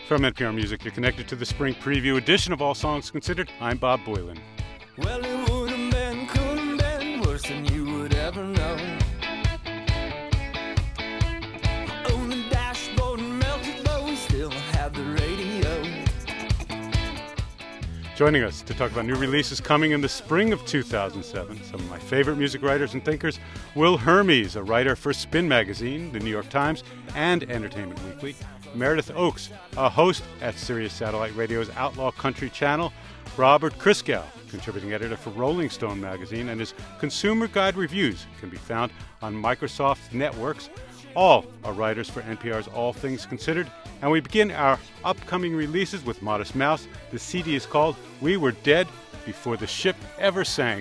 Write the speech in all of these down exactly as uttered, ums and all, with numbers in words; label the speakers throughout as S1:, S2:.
S1: From N P R Music, you're connected to the Spring Preview edition of All Songs Considered. I'm Bob Boylan.
S2: Well, it would have been, could have been worse than you would ever know. On the dashboard melted, but we still have the radio.
S1: Joining us to talk about new releases coming in the spring of two thousand seven, some of my favorite music writers and thinkers. Will Hermes, a writer for Spin Magazine, The New York Times, and Entertainment Weekly. Meredith Oakes, a host at Sirius Satellite Radio's Outlaw Country Channel. Robert Christgau, contributing editor for Rolling Stone magazine, and his Consumer Guide reviews can be found on Microsoft Networks. All are writers for N P R's All Things Considered. And we begin our upcoming releases with Modest Mouse. The C D is called We Were Dead Before the Ship Ever Sank.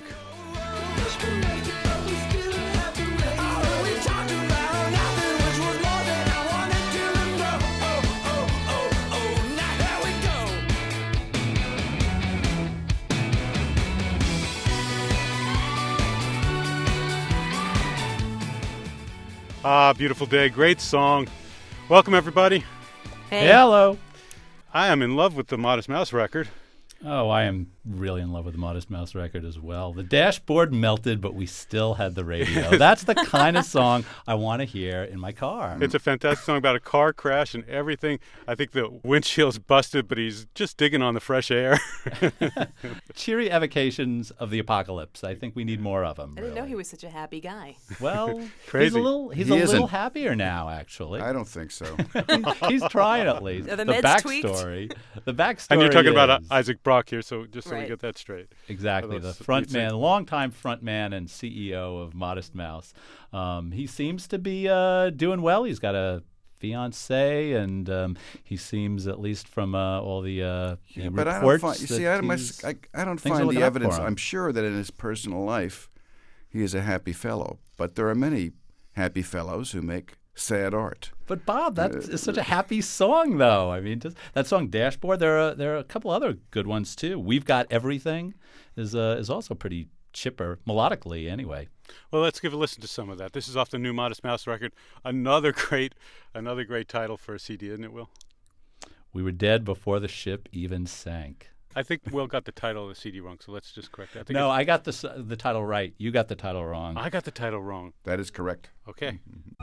S1: Ah, beautiful day. Great song. Welcome, everybody.
S3: Hey.
S4: Hello.
S1: I am in love with the Modest Mouse record.
S4: Oh, I am really in love with the Modest Mouse record as well. The dashboard melted, but we still had the radio. That's the kind of song I want to hear in my car.
S1: It's a fantastic song about a car crash and everything. I think the windshield's busted, but he's just digging on the fresh air.
S4: Cheery evocations of the apocalypse. I think we need more of them.
S3: I didn't
S4: really.
S3: know he was such a happy guy.
S4: Well, he's
S1: Crazy.
S4: a little he's
S5: He
S4: a
S5: isn't.
S4: little happier now, actually.
S5: I don't think so.
S4: He's trying at least.
S3: Are the
S4: the
S3: meds tweaked?
S4: backstory. The backstory.
S1: And you're talking about uh,
S4: is-
S1: Isaac Brock here, so just so we
S3: Right.
S1: get that straight.
S4: Exactly,
S1: Are
S4: the
S1: those-
S4: front
S1: you'd say-
S4: man, longtime front man and C E O of Modest Mouse. Um, he seems to be uh, doing well. He's got a fiance, and um, he seems, at least from uh, all the, uh, the
S5: Yeah, but I don't
S4: reports,
S5: find. You
S4: that
S5: see, I, don't-
S4: he's-
S5: I, I don't
S4: things are
S5: find
S4: looking
S5: the
S4: up for
S5: evidence.
S4: him.
S5: I'm sure that in his personal life, he is a happy fellow. But there are many happy fellows who make sad art.
S4: But Bob, that
S5: Uh,
S4: is such a happy song, though. I mean, just, that song "Dashboard." There are there are a couple other good ones too. "We've Got Everything" is uh, is also pretty chipper melodically, anyway.
S1: Well, let's give a listen to some of that. This is off the new Modest Mouse record. Another great, another great title for a C D, isn't it, Will?
S4: We were dead before the ship even sank.
S1: I think Will got the title of the C D wrong, so let's just correct that. I think
S4: No,
S1: it's-
S4: I got the s- the title right. You got the title wrong.
S1: I got the title wrong.
S5: That is correct.
S1: Okay.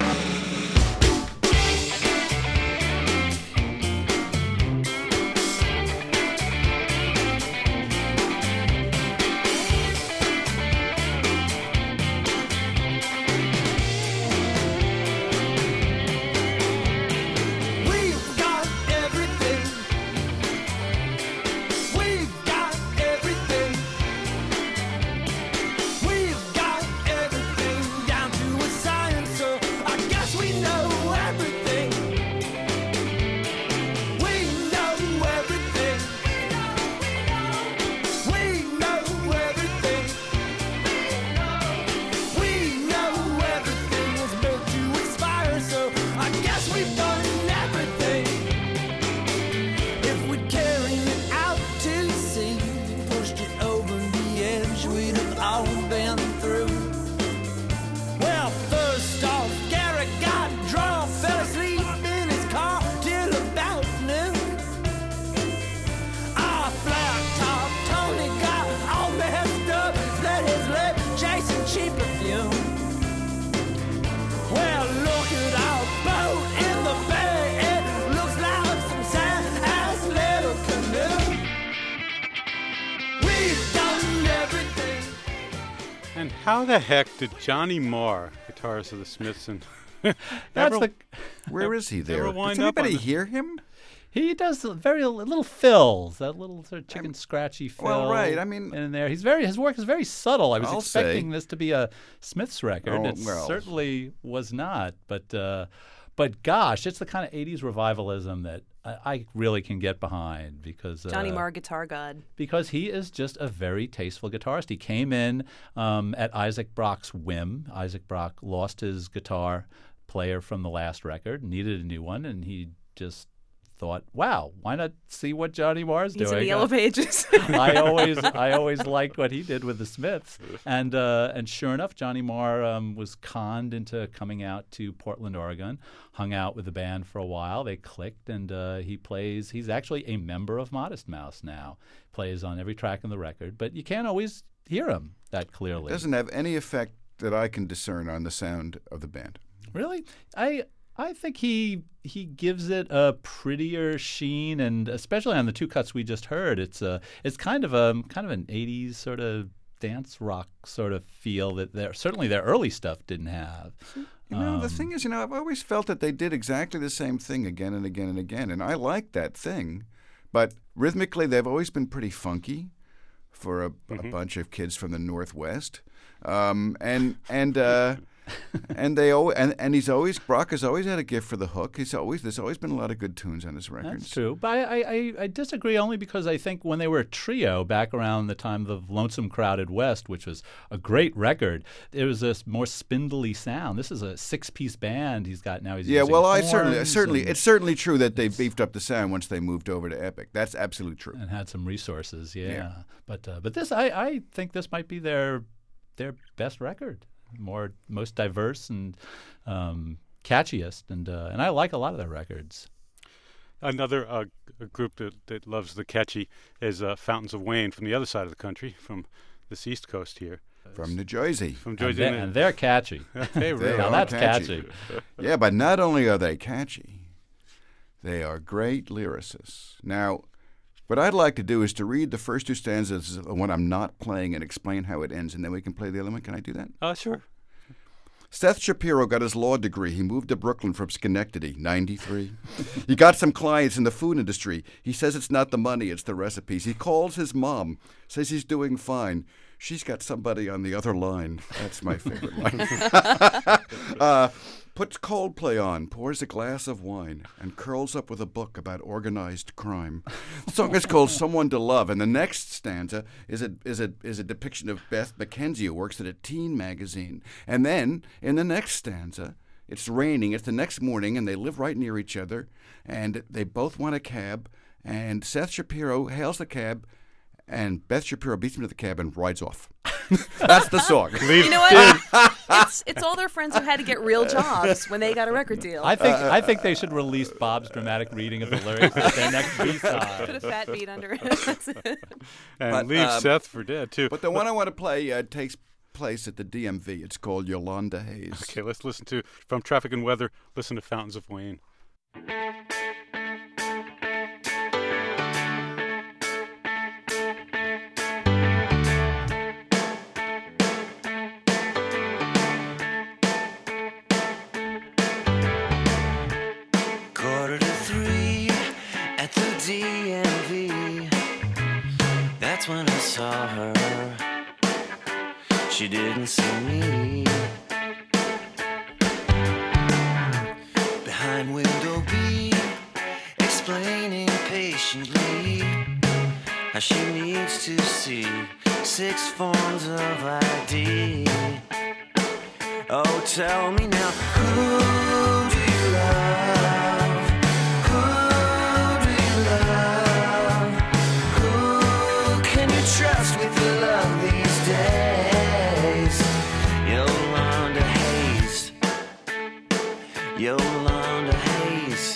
S2: We've got everything. We've got everything. We've got everything down to a science, so I guess we know everything. We know everything. We know everything. We know everything was built to expire, so I guess we've done everything. If we'd carried it out to sea, pushed it over the edge, we'd have all been through. Well, first off, Gary got drunk, fell asleep in his car till about noon. Our flat top Tony got all messed up, split his lip, chasing cheap perfume. Well, look at our boat in the bay. It looks like some sad-ass little canoe. We've done everything.
S1: And how the heck did Johnny Marr, guitarist of the Smiths, and
S4: That's
S1: ever-
S4: the.
S5: Where is he there?
S1: Ever wind
S5: Does
S1: up on
S5: anybody
S1: the-
S5: hear him?
S4: He does very little fills, that little sort of chicken scratchy fill.
S5: well, right, I mean-
S4: in there, he's very his work is very subtle. I was
S5: I'll
S4: expecting
S5: say.
S4: this to be a Smiths record.
S5: Oh,
S4: it
S5: well.
S4: certainly was not, but uh, but gosh, it's the kind of eighties revivalism that I, I really can get behind because
S3: Johnny
S4: uh,
S3: Marr, guitar god.
S4: because he is just a very tasteful guitarist. He came in um, at Isaac Brock's whim. Isaac Brock lost his guitar player from the last record, needed a new one, and he just thought, wow, why not see what Johnny Marr's
S3: He's
S4: doing?
S3: in the Yellow
S4: Uh,
S3: Pages.
S4: I always, I always liked what he did with the Smiths, and uh, and sure enough, Johnny Marr um, was conned into coming out to Portland, Oregon. Hung out with the band for a while. They clicked, and uh, he plays. He's actually a member of Modest Mouse now. Plays on every track on the record, but you can't always hear him that clearly.
S5: Doesn't have any effect that I can discern on the sound of the band.
S4: Really, I I think he he gives it a prettier sheen, and especially on the two cuts we just heard, it's a it's kind of a kind of an eighties sort of dance rock sort of feel that their certainly their early stuff didn't have.
S5: You know, the
S4: Um,
S5: thing is, you know, I've always felt that they did exactly the same thing again and again and again, and I like that thing. But rhythmically, they've always been pretty funky for a,
S1: Mm-hmm.
S5: a bunch of kids from the Northwest, um, and and uh, and they always, and, and he's always Brock has always had a gift for the hook. He's always there's always been a lot of good tunes on his records.
S4: That's true, but I, I, I disagree only because I think when they were a trio back around the time of Lonesome Crowded West, which was a great record, there was a more spindly sound. This is a six-piece band he's got now. He's
S5: Yeah,
S4: using
S5: well, I certainly,
S4: horns
S5: certainly,
S4: and,
S5: it's certainly true that they beefed up the sound once they moved over to Epic. That's absolutely true.
S4: and had some resources. Yeah,
S5: Yeah.
S4: but uh, but this I, I think this might be their their best record, more most diverse and um, catchiest, and uh, and I like a lot of their records.
S1: Another uh, g- group that, that loves the catchy is uh, Fountains of Wayne from the other side of the country, from this East Coast here.
S5: From New Jersey.
S1: From
S4: And,
S1: Jersey.
S4: they, and they're catchy.
S1: they really
S4: Now
S5: are
S4: that's
S5: catchy.
S4: catchy.
S5: Yeah, but not only are they catchy, they are great lyricists. Now, what I'd like to do is to read the first two stanzas of what I'm not playing and explain how it ends, and then we can play the other one. Can I do that?
S1: Uh, sure.
S5: Seth Shapiro got his law degree. He moved to Brooklyn from Schenectady, ninety-three. He got some clients in the food industry. He says it's not the money, it's the recipes. He calls his mom, says he's doing fine. She's got somebody on the other line. That's my favorite line. uh, puts Coldplay on, pours a glass of wine, and curls up with a book about organized crime. The song is called Someone to Love, and the next stanza is a, is a, is a depiction of Beth McKenzie, who works at a teen magazine. And then, in the next stanza, it's raining. It's the next morning, and they live right near each other, and they both want a cab, and Seth Shapiro hails the cab, and Beth Shapiro beats him to the cab and rides off. That's the song.
S3: You know what? it's it's all their friends who had to get real jobs when they got a record deal.
S4: I think I think they should release Bob's dramatic reading of the lyrics at their next
S3: Put
S4: B-side.
S3: a fat beat under it. That's it.
S1: And
S5: But,
S1: leave
S5: um,
S1: Seth for dead, too.
S5: But the one I want to play uh, takes place at the D M V. It's called Yolanda Hayes.
S1: Okay, let's listen to, from Traffic and Weather, listen to Fountains of Wayne.
S2: Quarter to three at the D M V. That's when I saw her. She didn't see me. Behind window B, explaining patiently how she needs to see six forms of I D. Oh, tell me now, who do you love? Who do you love? Who can you trust with your love these days? Yolanda Hayes. Yolanda Hayes.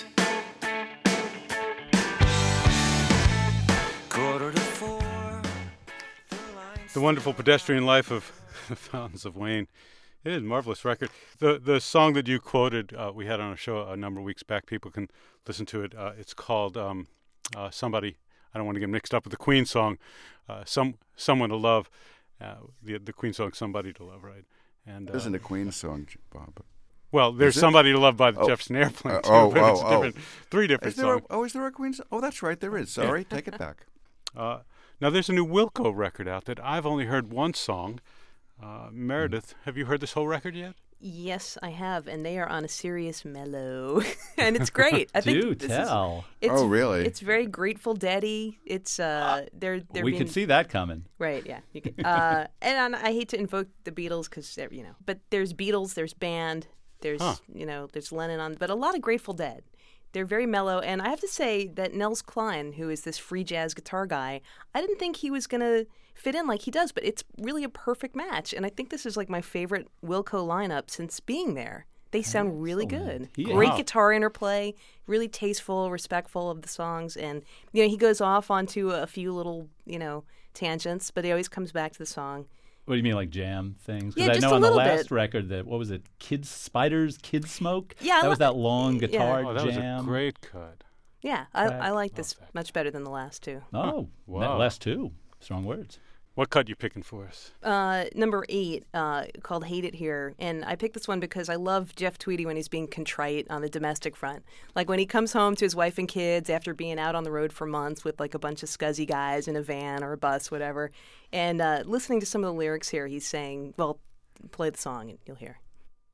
S2: Quarter to four.
S1: The Wonderful Pedestrian Life of the Fountains of Wayne. It is a marvelous record. The the song that you quoted, uh, we had on a show a number of weeks back. People can listen to it. Uh, it's called um, uh, Somebody. I don't want to get mixed up with the Queen song, uh, Some Someone to Love. Uh, the the Queen song, Somebody to Love, right? And
S5: It
S1: uh,
S5: isn't a Queen song, Bob.
S1: well, there's
S5: Is it?
S1: Somebody to Love by the
S5: Oh.
S1: Jefferson Airplane
S5: Uh,
S1: too,
S5: oh,
S1: but it's
S5: oh, oh.
S1: different. Three different
S5: Is there a,
S1: songs.
S5: oh, is there a Queen song? Oh, that's right, there is. Sorry, take it back.
S1: Uh, now there's a new Wilco record out that I've only heard one song. Uh, Meredith, have you heard this whole record yet?
S3: Yes, I have, and they are on a serious mellow, and it's great. I think
S4: Do
S3: this is-
S4: tell.
S3: it's,
S5: Oh, really?
S3: It's very Grateful Dead-y. It's uh, they're they're
S4: We
S3: being,
S4: could see that coming.
S3: right. Yeah, you could. Uh, and I hate to invoke the Beatles because you know, but there's Beatles, there's band, there's
S1: Huh.
S3: you know, there's Lennon on, but a lot of Grateful Dead. They're very mellow, and I have to say that Nels Cline, who is this free jazz guitar guy, I didn't think he was going to fit in like he does, but it's really a perfect match. And I think this is like my favorite Wilco lineup since being there. They sound really good.
S4: Yeah.
S3: Great
S4: Wow.
S3: guitar interplay, really tasteful, respectful of the songs. And, you know, he goes off onto a few little, you know, tangents, but he always comes back to the song.
S4: What do you mean, like jam things?
S3: Yeah,
S4: I
S3: just
S4: know
S3: a
S4: on the
S3: little
S4: last
S3: bit.
S4: record that what was it? Kids Spiders, Kids Smoke.
S3: Yeah, I
S4: that was
S3: li-
S4: that long guitar
S1: Oh, that
S4: jam.
S1: was a great cut.
S3: Yeah, I,
S4: Right.
S3: I like this much better than the last two.
S4: Oh,
S1: Wow.
S4: that last two. Strong words.
S1: What cut you picking for us?
S3: Uh, number eight, uh, called Hate It Here. And I picked this one because I love Jeff Tweedy when he's being contrite on the domestic front. Like when he comes home to his wife and kids after being out on the road for months with like a bunch of scuzzy guys in a van or a bus, whatever. And uh, listening to some of the lyrics here, he's saying, well, play the song and you'll hear.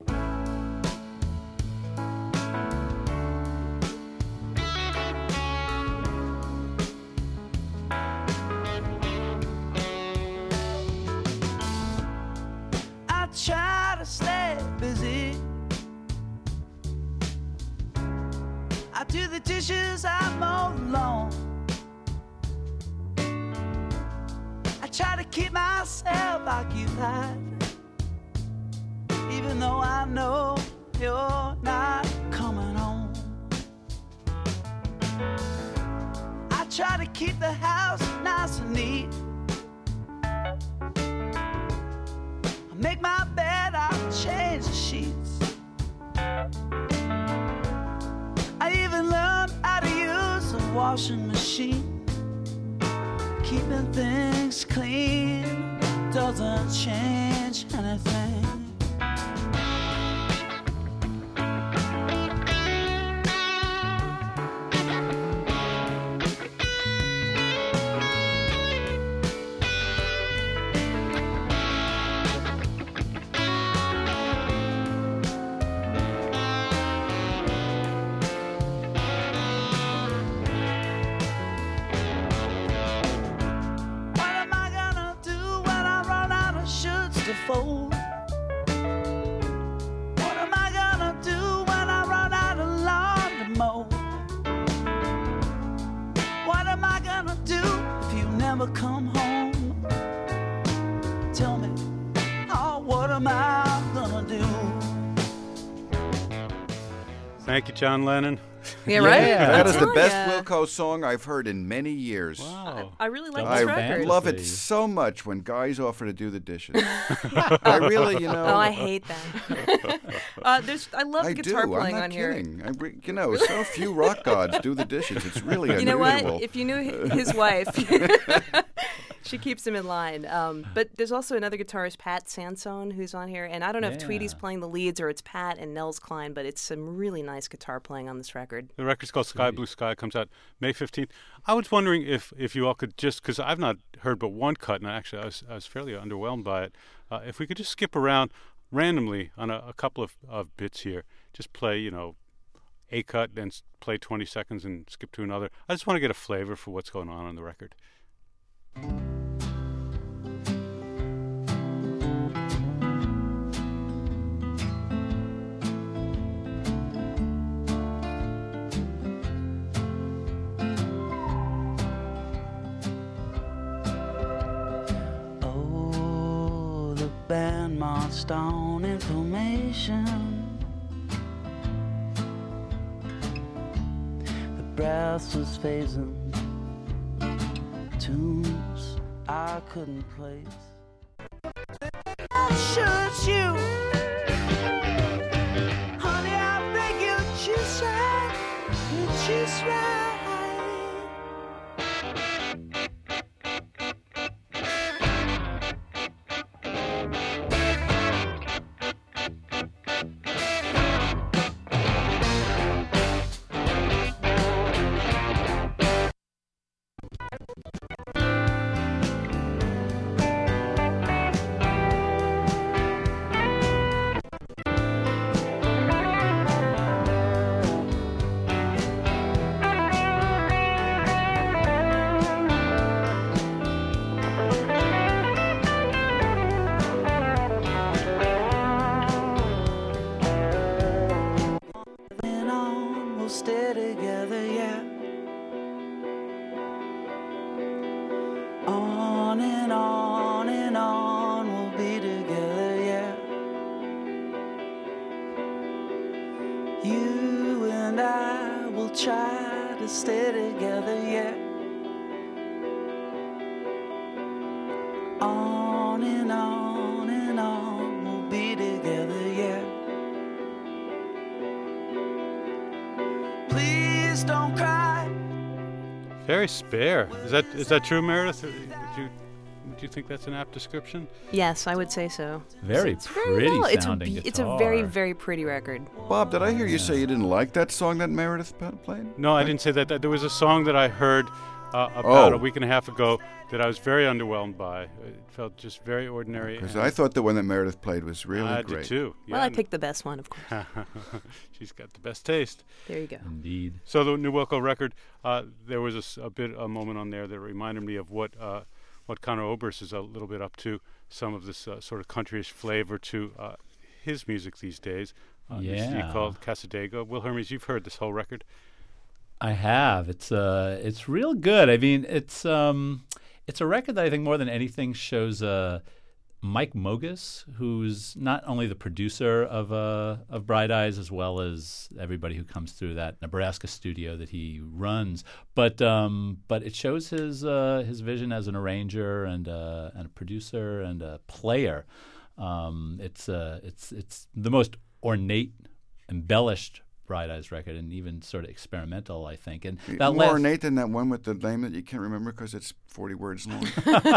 S2: I try to stay busy. I do the dishes, I mow the lawn. I try to keep myself occupied, even though I know you're not coming home. I try to keep the house nice and neat. I make my bed, I change the sheets. I even learned how to use a washing machine. Keeping things clean doesn't change anything. What am I gonna do when I run out of shirts to fold? What am I gonna do when I run out of lawn to mow? What am I gonna do if you never come home? Tell me, oh, what am I gonna do?
S1: Thank you, John Lennon.
S3: Yeah, right?
S4: Yeah.
S5: That is the
S3: Oh,
S5: best
S3: yeah.
S5: Wilco song I've heard in many years.
S1: Wow.
S3: I really like
S4: That
S3: this
S4: was
S5: I
S3: record.
S5: love it
S4: Fantasy.
S5: so much when guys offer to do the dishes. I really, you know.
S3: Oh, I hate that. uh, there's, I love
S5: I
S3: the guitar
S5: do.
S3: playing
S5: I'm not
S3: on here.
S5: kidding. I re- you know, so few rock gods do the dishes. It's really unusual.
S3: You know what? If you knew hi- his wife, she keeps him in line. Um, but there's also another guitarist, Pat Sansone, who's on here. And I don't know if
S4: Yeah.
S3: Tweedy's playing the leads or it's Pat and Nels Cline, but it's some really nice guitar playing on this record.
S1: The record's called Sky Blue Sky. Comes out May fifteenth. I was wondering if, if you all could just, because I've not heard but one cut, and actually I was, I was fairly underwhelmed by it, uh, if we could just skip around randomly on a, a couple of, of bits here. Just play, you know, a cut, then s- play twenty seconds and skip to another. I just want to get a flavor for what's going on on the record.
S2: Oh, the band marched on information. The brass was phasing tunes I couldn't place. I'm sure it's you, honey. I think you just right, you just right. together, yeah. On and on and on we'll be together, yeah. You and I will try to stay together, yeah. On and on and on we'll be together, yeah. Please don't cry.
S1: Very spare. Is that is that true, Meredith? Or Would you would you think that's an apt description?
S3: Yes, I would say so.
S4: Very
S3: It's very
S4: pretty
S3: well. It's a,
S4: sounding
S3: be-
S4: guitar.
S3: it's a very, very pretty record.
S5: Bob, did I hear you say you didn't like that song that Meredith p- played?
S1: No, I didn't say that. There was a song that I heard uh, about
S5: Oh.
S1: a week and a half ago that I was very underwhelmed by. It felt just very ordinary.
S5: Because
S1: and
S5: I thought the one that Meredith played was really
S1: I
S5: great.
S1: did too.
S3: Well,
S1: Yeah,
S3: I picked the best one, of course.
S1: and- She's got the best taste.
S3: There you go.
S4: Indeed.
S1: So the New Wilco record, uh, there was a, s- a bit a moment on there that reminded me of what uh, what Conor Oberst is a little bit up to. Some of this uh, sort of countryish flavor to uh, his music these days. Uh, this C D
S4: Yeah.
S1: called Casadega. Will Hermes, you've heard this whole record.
S4: I have. It's uh, it's real good. I mean, it's um, it's a record that I think more than anything shows uh, Mike Mogus, who's not only the producer of uh, of Bright Eyes as well as everybody who comes through that Nebraska studio that he runs, but um, but it shows his uh, his vision as an arranger and uh, and a producer and a player. Um, it's uh, it's it's the most ornate, embellished Bright Eyes record, and even sort of experimental, I think. And that
S5: More
S4: last,
S5: ornate than that one with the name that you can't remember because it's forty words long.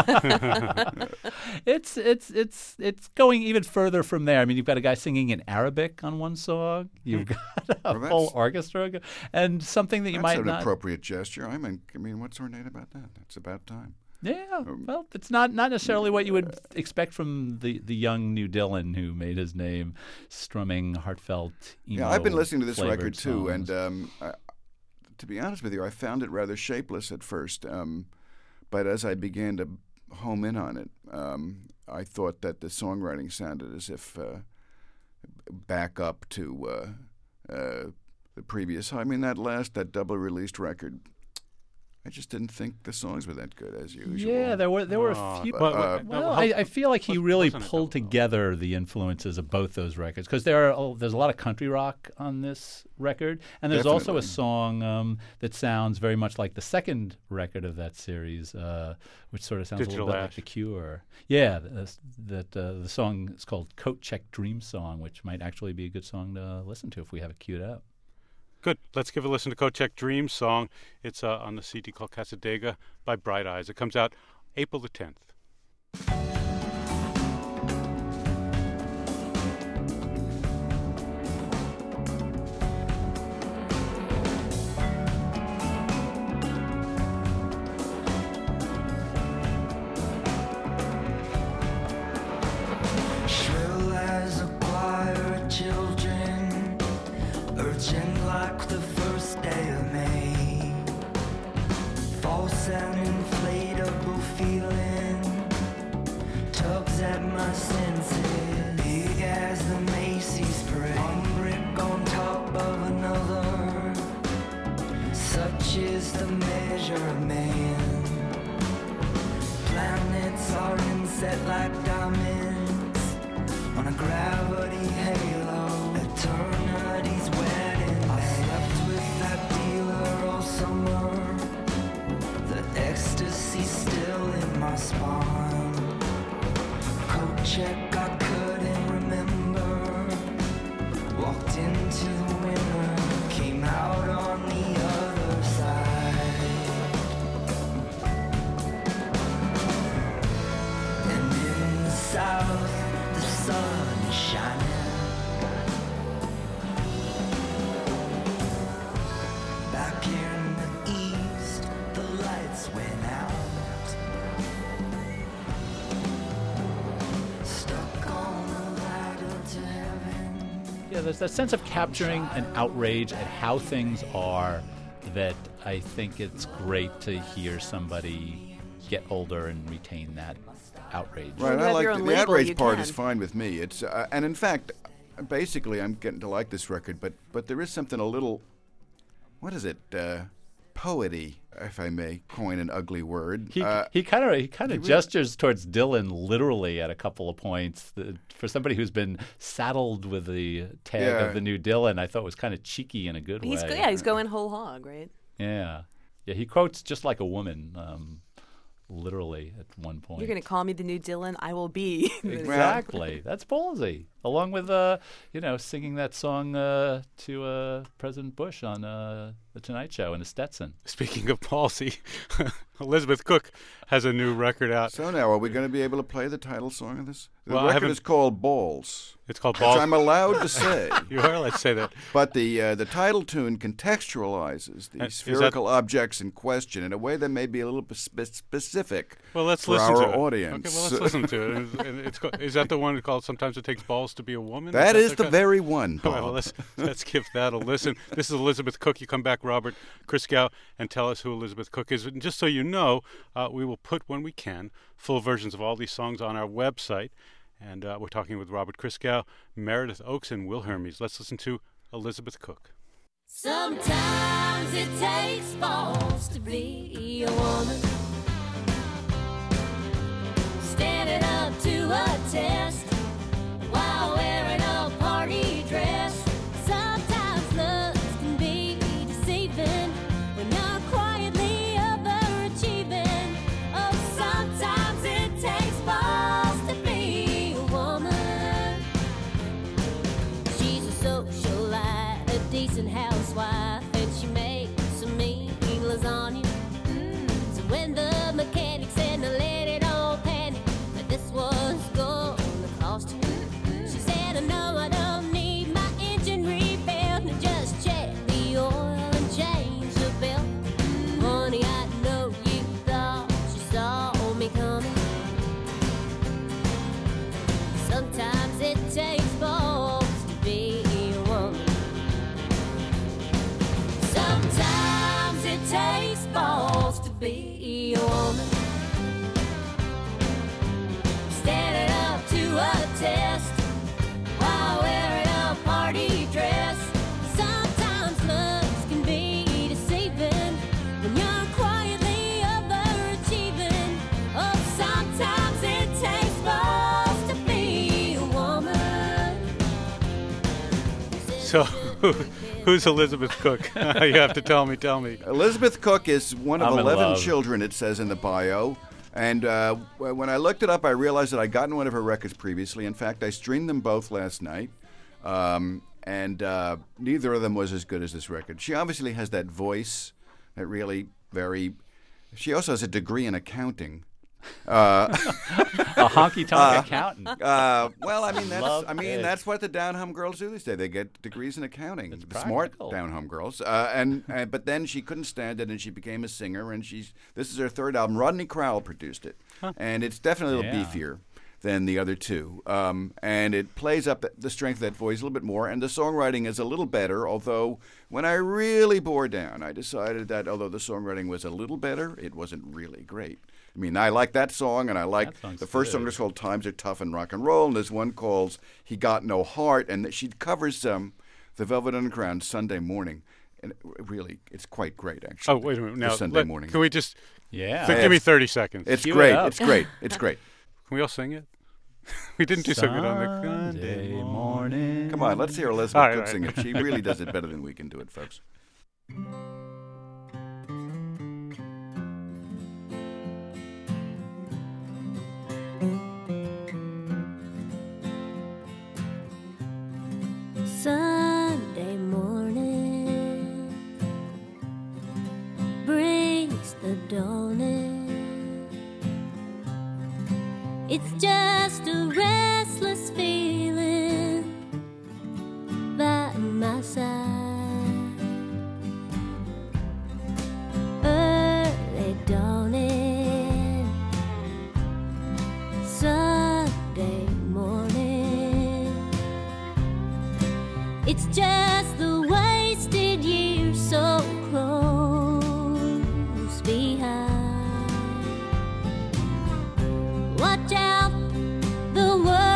S4: it's it's it's it's going even further from there. I mean, you've got a guy singing in Arabic on one song. You've got a
S5: Well,
S4: full
S5: that's-
S4: orchestra, go- and something that you
S5: That's
S4: might
S5: an
S4: not.
S5: appropriate gesture. I mean, I mean, what's ornate about that? It's about time.
S4: Yeah, well, it's not not necessarily what you would expect from the, the young New Dylan who made his name strumming heartfelt. Emo
S5: Yeah, I've been listening to this
S4: flavored
S5: record too, and
S4: songs.
S5: um, I, to be honest with you, I found it rather shapeless at first. Um, but as I began to home in on it, um, I thought that the songwriting sounded as if uh, back up to uh, uh, the previous. I mean, that last that double released record. I just didn't think the songs were that good as usual.
S4: Yeah, there were there were
S1: Oh,
S4: a few.
S1: but-
S5: uh,
S4: well,
S1: how-
S4: I, I feel like he
S1: was-
S4: really
S1: wasn't it
S4: pulled
S1: double-
S4: together the influences of both those records because there are oh, there's a lot of country rock on this record, and there's also a
S5: Definitely.
S4: song um, that sounds very much like the second record of that series, uh, which sort of sounds
S1: Digital
S4: a little bit
S1: Ash.
S4: like The Cure. Yeah, th- that uh, the song is called "Coat Check Dream Song," which might actually be a good song to listen to if we have it queued up.
S1: Good. Let's give a listen to Kochek Dream song. It's uh, on the C D called Casadega by Bright Eyes. It comes out April the tenth.
S2: Shrill as a choir of children, urgent like the first day of May. False and inflatable feeling tugs at my senses. Big as the Macy's parade, one brick on top of another. Such is the measure of man. Planets are inset like diamonds on a gravity halo. Eternity's wedding band. I slept with that dealer all summer. The ecstasy still in my spine. Coat check I couldn't remember. Walked into the winter, came out on the other side. And in the south, the sun is shining. Back in the east, the lights went out. Stuck on a ladder to heaven.
S4: Yeah, there's that sense of capturing an outrage at how things are that I think it's great to hear somebody get older and retain that outrage.
S3: Well,
S5: Right,
S3: you
S5: I
S3: have
S5: like
S3: your
S5: the,
S3: own
S5: the
S3: label,
S5: outrage
S3: you
S5: part
S3: can.
S5: is fine with me. It's uh, and in fact, basically, I'm getting to like this record, but but there is something a little what is it, uh, poety, if I may coin an ugly word.
S4: He
S5: Uh,
S4: he kind of he kind of
S5: really-
S4: gestures towards Dylan literally at a couple of points. The, for somebody who's been saddled with the tag
S5: Yeah.
S4: of the new Dylan, I thought was kind of cheeky in a good
S3: He's
S4: way.
S3: go- yeah, he's going whole hog, right?
S4: yeah, yeah. He quotes just like a woman, um, literally at one point.
S3: You're going to call me the new Dylan? I will be.
S4: Exactly. That's ballsy. Along with, uh, you know, singing that song uh, to uh, President Bush on uh, The Tonight Show in a Stetson.
S1: Speaking of palsy, Elizabeth Cook has a new record out.
S5: So now, are we going to be able to play the title song of this? The
S1: Well, I
S5: record
S1: haven't-
S5: is called Balls,
S1: It's called
S5: which
S1: Balls.
S5: I'm allowed to say.
S1: You are. Let's say that.
S5: But the uh, the title tune contextualizes
S1: Uh,
S5: the
S1: is
S5: spherical objects in question in a way that may be a little bit spe- specific
S1: Well, let's
S5: for
S1: listen
S5: our
S1: to it.
S5: audience.
S1: Okay, well, let's listen to it. And- and it's, co- is that the one called "Sometimes It Takes Balls to Be a Woman"?
S5: That is
S1: that
S5: the
S1: kind-
S5: very one,
S1: All
S5: Bob.
S1: right, well, let's let's give that a listen. This is Elizabeth Cook. You come back, Robert Christgau, and tell us who Elizabeth Cook is. And just so you know, uh, we will put, when we can, full versions of all these songs on our website. And uh, we're talking with Robert Christgau, Meredith Oakes, and Will Hermes. Let's listen to Elizabeth Cook.
S6: Sometimes it takes balls to be a woman. Standing up to a test while wearing a party dress. Sometimes looks can be deceiving when you're quietly overachieving. Oh, sometimes it takes balls to be a woman. She's a socialite, a decent housewife, and she makes some mean lasagna. Mm. So when the mechanic said to let it all panic, that this was gonna cost you, she said, no, I don't need my engine rebuilt. Now just check the oil and change the belt. Honey, I know you thought you saw me coming. Sometimes it takes balls to be a woman. Sometimes it takes balls to be a woman. Standing up to a test while wearing a party dress. Sometimes looks can be deceiving when you're quietly overachieving. Oh, sometimes it takes balls to be a woman.
S1: So, who's Elizabeth Cook? You have to tell me, tell me.
S5: Elizabeth Cook is one of
S4: I'm in
S5: eleven
S4: love.
S5: children, it says in the bio. And uh, w- when I looked it up, I realized that I'd gotten one of her records previously. In fact, I streamed them both last night. Um, and uh, neither of them was as good as this record. She obviously has that voice that really very... She also has a degree in accounting. Uh,
S4: A honky-tonk accountant.
S5: uh, well, I mean, that's
S4: Love
S5: I mean
S4: it.
S5: that's what the down home girls do these days. They get degrees in accounting.
S4: It's
S5: The smart
S4: practical.
S5: down home girls. Uh, and uh, but then she couldn't stand it, and she became a singer. And she's this is her third album. Rodney Crowell produced it, and it's definitely a little
S4: Yeah.
S5: beefier than the other two. Um, and it plays up the, the strength of that voice a little bit more. And the songwriting is a little better. Although when I really bore down, I decided that although the songwriting was a little better, it wasn't really great. I mean, I like that song, and I like
S4: That song's
S5: the first
S4: good.
S5: song is called "Times Are Tough in Rock and Roll," and there's one called "He Got No Heart," and she covers um, the Velvet Underground "Sunday Morning," and it, really, it's quite great, actually.
S1: Oh, wait a minute.
S5: for
S1: Now,
S5: Sunday
S1: let-
S5: morning.
S1: Can we just
S4: Yeah.
S1: so give me thirty seconds?
S5: It's
S4: Cue it
S5: great.
S4: up.
S5: It's great. It's great.
S1: Can we all sing it? We didn't do so good on the
S4: Sunday
S1: Sunday
S4: morning.
S5: Come on, let's hear Elizabeth
S1: All right,
S5: Cook
S1: all right.
S5: sing it. She really does it better than we can do it, folks.
S6: Sunday morning brings the dawning. It's just a restless feeling by my side. Early dawning, Sunday morning. It's just the wasted years so close behind. Watch out, the world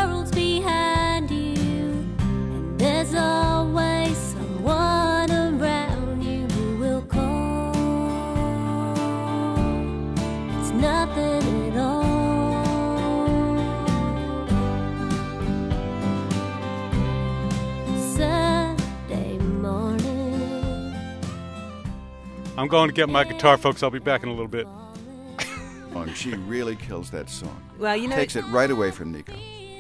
S1: I'm going to get my guitar, folks. I'll be back in a little bit.
S5: Oh, and she really kills that song.
S3: Well, you know,
S5: Takes it right away from Nico.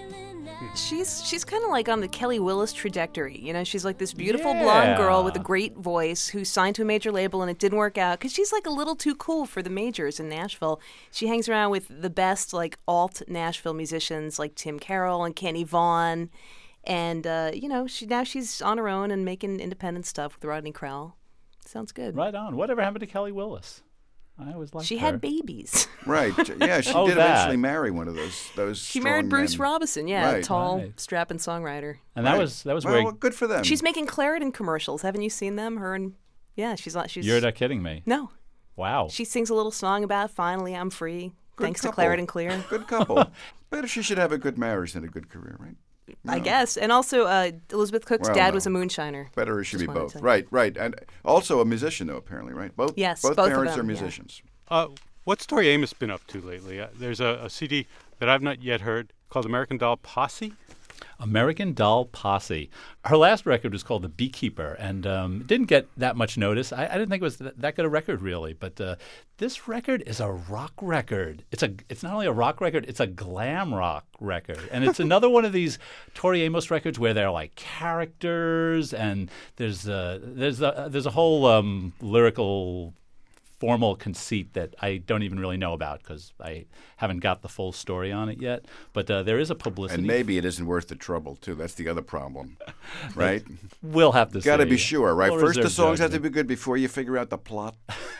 S3: she's she's kind of like on the Kelly Willis trajectory. You know, she's like this beautiful
S4: Yeah.
S3: blonde girl with a great voice who's signed to a major label, and it didn't work out because she's like a little too cool for the majors in Nashville. She hangs around with the best like alt Nashville musicians like Tim Carroll and Kenny Vaughan, and uh, you know, she now she's on her own and making independent stuff with Rodney Crowell. Sounds good.
S4: Right on. Whatever happened to Kelly Willis? I always liked
S3: She
S4: her.
S3: had babies.
S5: Right. Yeah, she
S4: Oh,
S5: did
S4: that.
S5: eventually marry one of those those
S3: She married
S5: strong
S3: Bruce
S5: men.
S3: Robinson, yeah, a
S5: Right.
S3: tall,
S4: Right.
S3: strapping songwriter.
S4: And that
S5: Right.
S4: was that was
S5: well,
S4: where
S5: well, good for them.
S3: She's making Claritin commercials. Haven't you seen them? Her and yeah, she's not. She's
S4: you're not kidding me.
S3: no.
S4: Wow.
S3: She sings a little song about finally I'm free,
S5: Good
S3: thanks
S5: couple.
S3: to Claritin Clear.
S5: Good couple. Better she should have a good marriage than a good career, right?
S3: I guess. And also, uh, Elizabeth Cook's
S5: Well,
S3: dad
S5: no.
S3: was a moonshiner.
S5: Better it should
S3: Just
S5: be
S3: wanted
S5: both.
S3: to-
S5: Right, right. And also a musician, though, apparently, right? Both,
S3: Yes,
S5: both,
S3: both of
S5: parents
S3: them,
S5: are
S3: yeah.
S5: musicians.
S1: Uh, what's Tori Amos been up to lately? Uh, there's a, a C D that I've not yet heard called American Doll Posse.
S4: American Doll Posse. Her last record was called The Beekeeper, and um, didn't get that much notice. I, I didn't think it was th- that good a record, really. But uh, this record is a rock record. It's a. It's not only a rock record; it's a glam rock record, and it's another one of these Tori Amos records where they're like characters, and there's a, there's a, there's a whole um, lyrical. Formal conceit that I don't even really know about because I haven't got the full story on it yet. But uh, there is a publicity.
S5: And maybe it isn't worth the trouble, too. That's the other problem, right?
S4: We'll have to
S5: Got to
S4: see.
S5: be sure, right?
S4: We'll
S5: First, the
S4: reserve
S5: songs have to
S4: judgment.
S5: be good before you figure out the plot,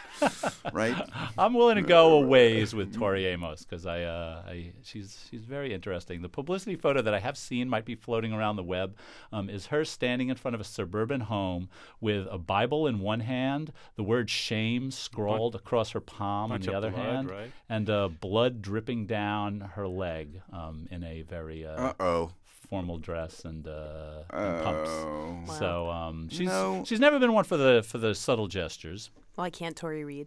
S5: right?
S4: I'm willing to go a ways with Tori Amos because I, uh, I, she's she's very interesting. The publicity photo that I have seen might be floating around the web um, is her standing in front of a suburban home with a Bible in one hand, the word shame scrawled across her palm in
S1: bunch
S4: the
S1: of
S4: other
S1: blood,
S4: hand,
S1: right?
S4: and uh, blood dripping down her leg um, in a very uh,
S5: Uh-oh.
S4: formal dress and, uh, and pumps.
S5: Oh.
S4: So um, she's
S5: No.
S4: she's never been one for the for the subtle gestures.
S3: Why can't Tori read?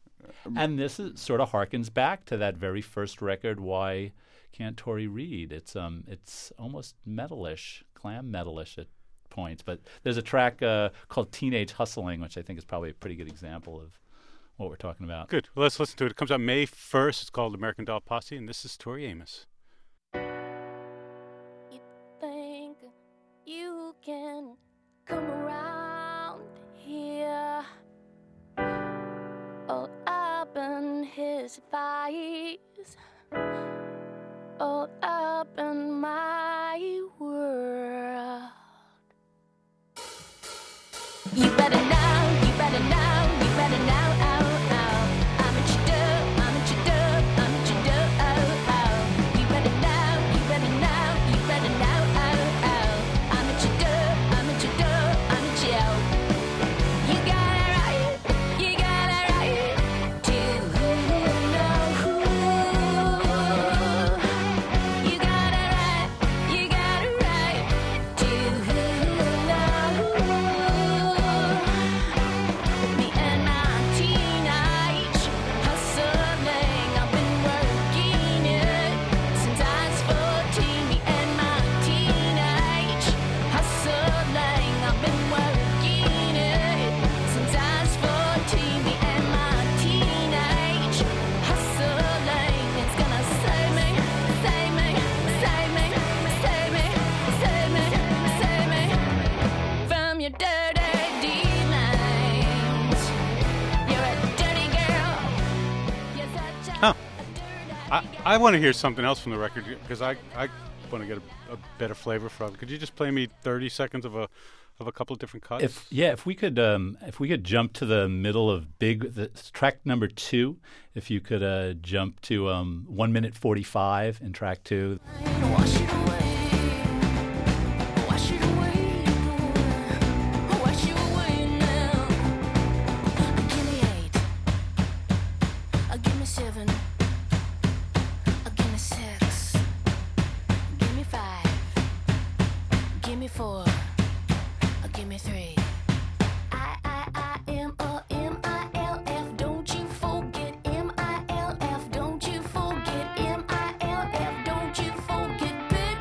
S4: And this is, sort of harkens back to that very first record, Why Can't Tori Read? It's um, it's almost metalish, glam metalish at points. But there's a track uh, called Teenage Hustling, which I think is probably a pretty good example of what we're talking about.
S1: Good. Well, let's listen to it. It comes out May first. It's called American Doll Posse, and this is Tori Amos.
S6: You think you can come around here all up in his face, all up in my world. You better know, you better know, you better know, oh, oh. I'm at your door, I'm at your door, I'm at your door, oh, oh. You better know, you better know, you better know, oh, oh. I'm at your door, I'm at your door, I'm at your. You got it right, you got it right to know who. You got it right, you got it right to know who. Me and my teenage hustling, I've been working it since I was fourteen. Me and my teenage hustling, I've been working it since I was fourteen. Me and my teenage hustling, it's gonna save me, save me, save me, save me, save me, save me from your dirty dealings. You're a dirty girl. You're such a,
S1: Huh.
S6: a dirty
S1: I,
S6: girl.
S1: I want to hear something else from the record because I, I want to get a, a better flavor from it. Could you just play me thirty seconds of a of a couple of different cuts?
S4: If yeah, if we could um, if we could jump to the middle of big the, track number two, if you could uh, jump to um, one minute forty five in track two.
S6: Wash it away. Wash it away. Wash it away now. Give me eight. Uh, Give me seven. Uh, Give me six. Give me five. Give me four. Uh, Give me three. I I I M O M I L F. Don't you forget M I L F. Don't you forget M I L F. Don't you forget, baby.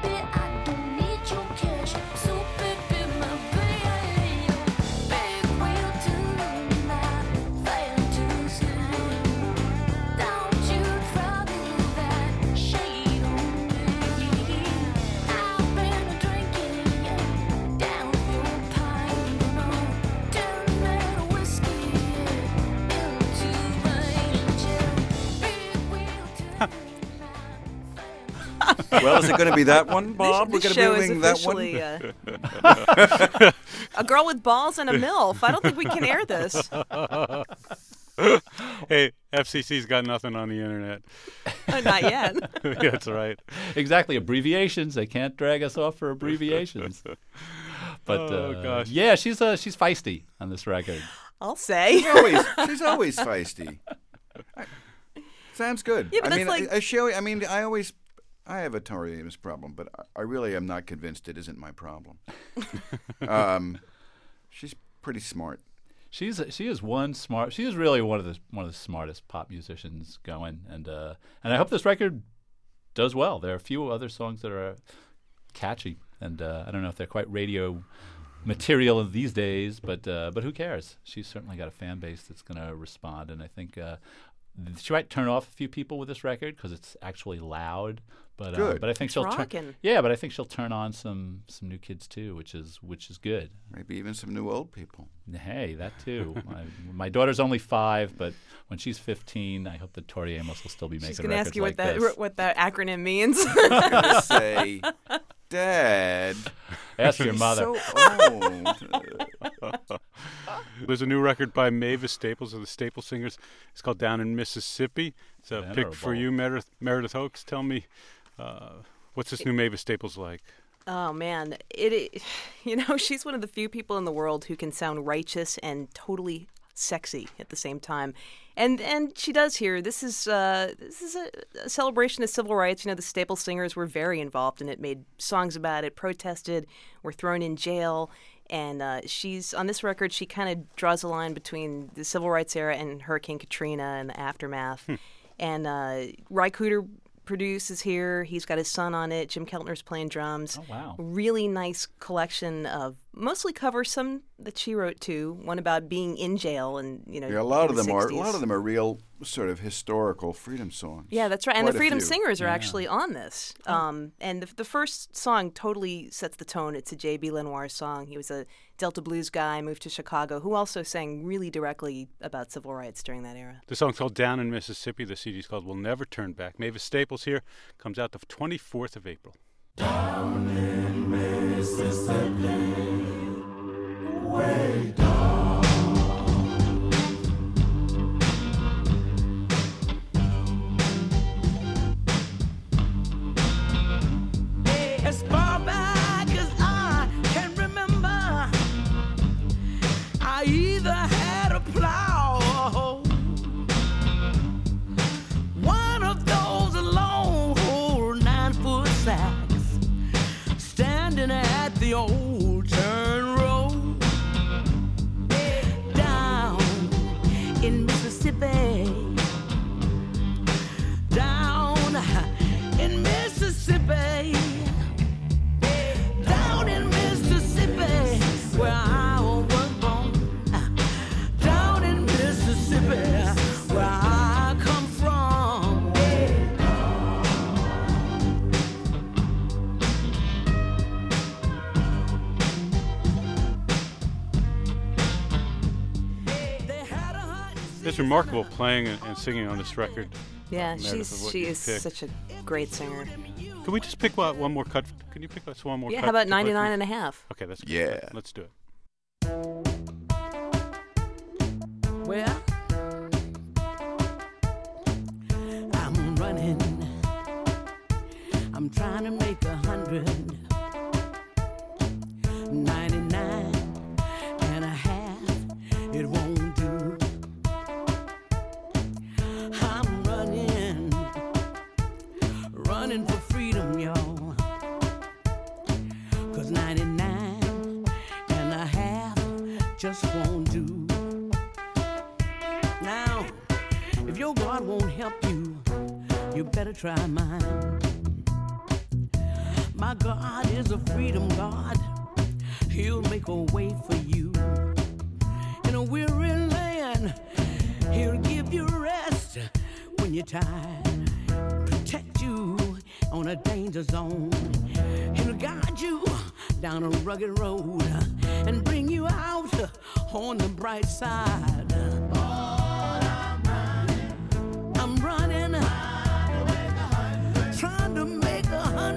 S5: Well, is it going to be that one, Bob?
S3: This,
S5: We're
S3: this
S5: going
S3: show
S5: to be
S3: is
S5: doing that one.
S3: officially uh, a girl with balls and a MILF. I don't think we can air this.
S1: Hey, F C C's got nothing on the internet.
S3: Uh, not yet.
S1: Yeah, that's right.
S4: Exactly, abbreviations. They can't drag us off for abbreviations. But
S1: Oh,
S4: uh,
S1: gosh.
S4: yeah, she's uh, she's feisty on this record.
S3: I'll say.
S5: She's always, she's always feisty. I- sounds good.
S3: Yeah, but
S5: I
S3: that's
S5: mean,
S3: like-
S5: I, I show. I mean, I always, I have a Tori Amos problem, but I, I really am not convinced it isn't my problem. um, she's pretty smart.
S4: She's she is one smart. She is really one of the one of the smartest pop musicians going, and uh, and I hope this record does well. There are a few other songs that are catchy, and uh, I don't know if they're quite radio material these days, but uh, but who cares? She's certainly got a fan base that's going to respond, and I think uh, she might turn off a few people with this record because it's actually loud. But uh,
S5: Good.
S4: but I think
S3: It's
S4: she'll turn,
S3: rockin'.
S4: yeah, but I think she'll turn on some some new kids too, which is which is good.
S5: Maybe even some new old people.
S4: Hey, that too. my, my daughter's only five, but when she's fifteen, I hope that Tori Amos will still be making
S3: She's going to
S4: records
S3: ask you
S4: like
S3: what that
S4: this.
S3: what that acronym means.
S5: I say, Dad.
S4: Ask your mother.
S5: So old.
S1: There's a new record by Mavis Staples of the Staple Singers. It's called Down in Mississippi. It's a pick for
S4: Venerable.
S1: you, Meredith, Meredith Oakes. Tell me, uh, what's this new Mavis Staples like?
S3: Oh man, it, it you know, she's one of the few people in the world who can sound righteous and totally sexy at the same time. And and she does here. This is uh, this is a, a celebration of civil rights. You know, the Staple Singers were very involved in it, made songs about it, protested, were thrown in jail. And uh, she's on this record. She kind of draws a line between the civil rights era and Hurricane Katrina and the aftermath. And uh, Ry Cooder produces here. He's got his son on it. Jim Keltner's playing drums.
S4: Oh, wow.
S3: Really nice collection of mostly covers, some that she wrote too. One about being in jail, and you know,
S5: Yeah, a lot
S3: in
S5: of
S3: the
S5: them are. A
S3: sixties.
S5: lot of them are real sort of historical freedom songs.
S3: Yeah, that's right. And
S5: Quite
S3: the
S5: a
S3: Freedom
S5: few.
S3: Singers are actually on this. Um, and the, the first song totally sets the tone. It's a J B. Lenoir song. He was a Delta blues guy, moved to Chicago, who also sang really directly about civil rights during that era.
S1: The song's called Down in Mississippi. The C D's called We'll Never Turn Back. Mavis Staples here. Comes out the twenty-fourth of April.
S2: As far back as I can remember, I either had a plow or hoe. One of those long nine-foot sacks standing at the old turn road down in Mississippi. Down in Mississippi. Down in Mississippi, where I was born. Down in Mississippi, where I come from. They had a hunting
S1: It's remarkable playing and, and singing on this record.
S3: Yeah,
S1: Meredith, of
S3: she's
S1: what
S3: she
S1: you
S3: is
S1: picked.
S3: such a great singer.
S1: Can we just pick one, one more cut? Can you pick us one more
S3: Yeah,
S1: cut?
S3: how about
S1: to play for
S3: ninety-nine
S1: you?
S3: and a half?
S1: Okay, that's
S5: Yeah.
S1: Let's do it.
S2: Well, I'm running. I'm trying to make a hundred. Ninety-nine and a half, it won't do. I'm running, running for freedom, y'all. 'Cause ninety-nine and a half just won't do. Now, if your God won't help you, you better try mine. My God is a freedom God. He'll make a way for you. In a weary land, He'll give you rest when you're tired. Protect you on a danger zone. He'll guide you down a rugged road and bring you out on the bright side. I'm running, trying to make a hundred.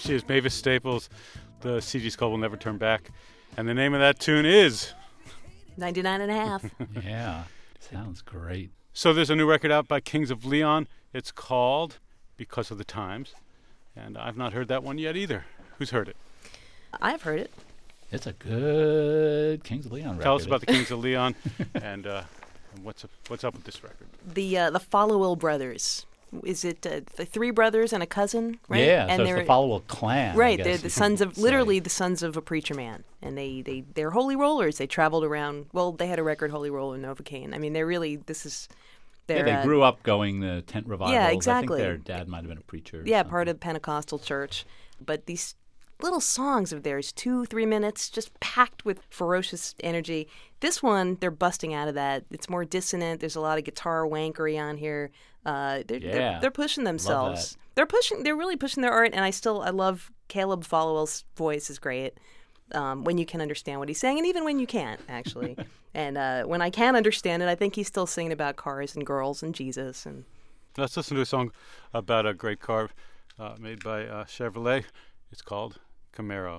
S1: she is, Mavis Staples. The C G Skull Will Never Turn Back. And the name of that tune is...
S3: ninety-nine and a half.
S4: Yeah, sounds great.
S1: So there's a new record out by Kings of Leon. It's called Because of the Times. And I've not heard that one yet either. Who's heard it?
S3: I've heard it.
S4: It's a good Kings of Leon record.
S1: Tell us about the Kings of Leon and, uh, and what's up, what's up with this record.
S3: The uh, the Followill brothers. Is it uh, the three brothers and a cousin, right?
S4: Yeah,
S3: and
S4: so it's the Followill clan. I
S3: Right,
S4: guess
S3: they're
S4: you
S3: the
S4: could
S3: sons of,
S4: say.
S3: literally the sons of a preacher man. And they, they, they're holy rollers. They traveled around, well, they had a record, Holy Roller Novocaine. I mean, they're really, this is,
S4: Yeah,
S3: they're,
S4: they
S3: uh,
S4: grew up going to tent revivals.
S3: Yeah, exactly.
S4: I think their dad might have been a preacher. or
S3: yeah,
S4: something.
S3: part of the Pentecostal church. But these little songs of theirs, two, three minutes, just packed with ferocious energy. This one, they're busting out of that. It's more dissonant. There's a lot of guitar wankery on here. Uh, they're,
S4: Yeah.
S3: they're they're pushing themselves.
S4: that.
S3: They're pushing. They're really pushing their art. And I still, I love Caleb Followill's voice is great. Um, when you can understand what he's saying, and even when you can't, actually. and uh, when I can understand it, I think he's still singing about cars and girls and Jesus. And
S1: Let's listen to a song about a great car uh, made by uh, Chevrolet. It's called Camaro.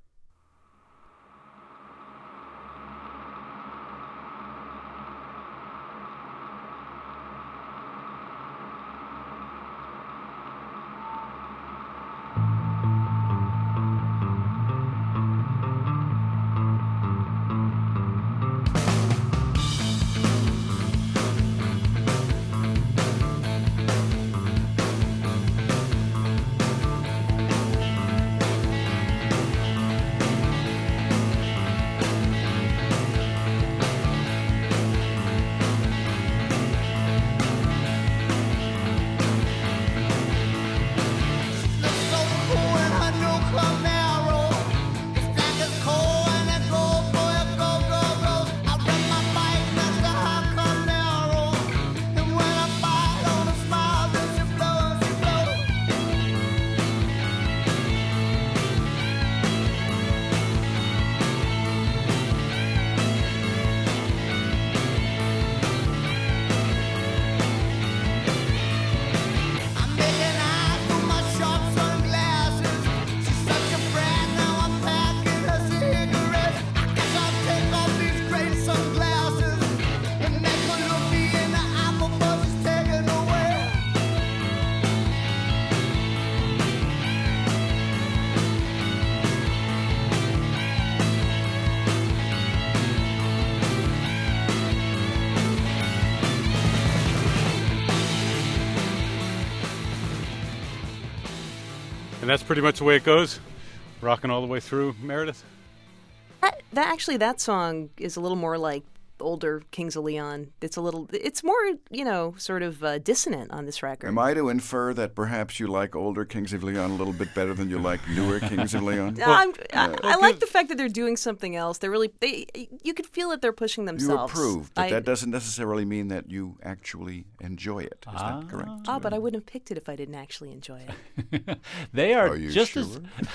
S1: And that's pretty much the way it goes, rocking all the way through, Meredith.
S3: that, that actually, that song is a little more like older Kings of Leon. It's a little, it's more, you know, sort of uh, dissonant on this record.
S5: Am I to infer that perhaps you like older Kings of Leon a little bit better than you like newer Kings of Leon?
S3: No, I'm, I, I like the fact that they're doing something else. They're really, they, you could feel that they're pushing
S5: You
S3: themselves.
S5: approve, but
S3: I-
S5: that doesn't necessarily mean that you actually enjoy it. Is
S4: Ah.
S5: that correct?
S3: Oh, but I wouldn't have picked it if I didn't actually enjoy it.
S4: They are,
S5: Are you
S4: just
S5: sure?